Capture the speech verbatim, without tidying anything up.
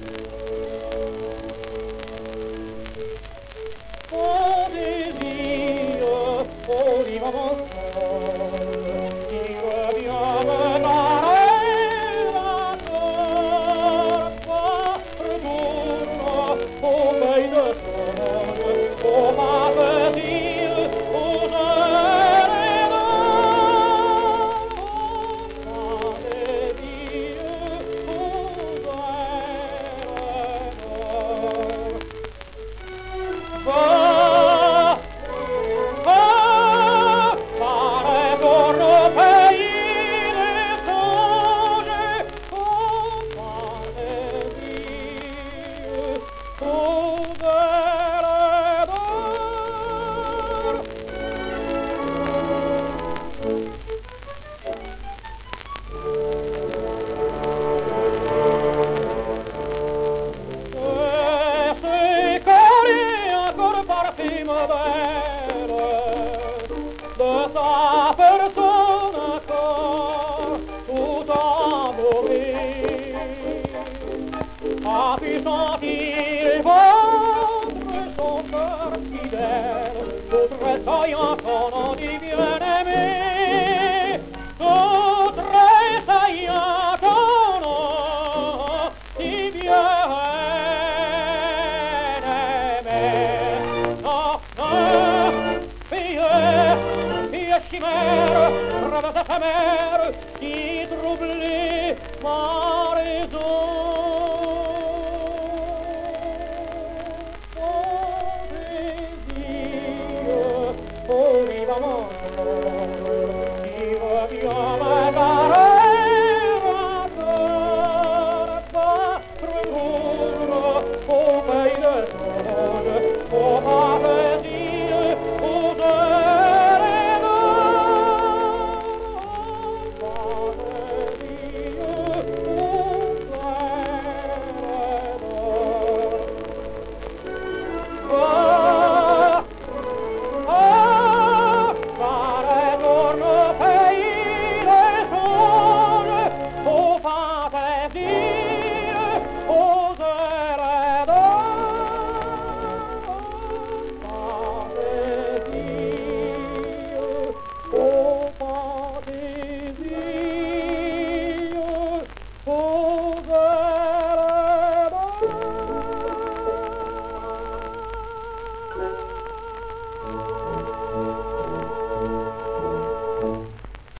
Mon désir, oh dis mon sol, qui revient me donner la corde, toi retourne aux feuilles de sauge, ô ma petite, où je les donne, oh ma désir, où je les donne. De sa personne corps tout envolé, a pu sentir vendre son cœur fidèle, tout tressaillant qu'on en dit bien-aimé, tout tressaillant qu'on en dit bien-aimé. Non, non, fille, fille chimère, rêve éphémère,